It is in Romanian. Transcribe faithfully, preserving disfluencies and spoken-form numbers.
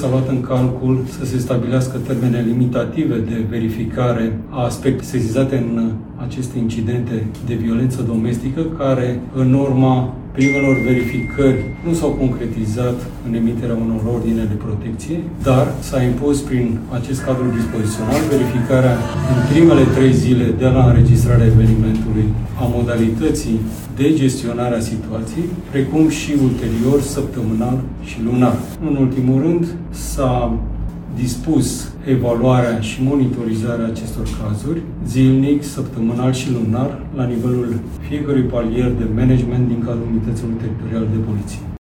s-a luat în calcul să se stabilească termene limitative de verificare a aspecte sesizate în aceste incidente de violență domestică, care, în urma primelor verificări, nu s-au concretizat în emiterea unor ordine de protecție, dar s-a impus prin acest cadru dispozițional verificarea în primele trei zile de la înregistrarea evenimentului a modalității de gestionare a situației, precum și ulterior săptămânal și lunar. În ultimul rând, s-a dispus evaluarea și monitorizarea acestor cazuri zilnic, săptămânal și lunar la nivelul fiecărui palier de management din cadrul Unităților Teritoriale de Poliție.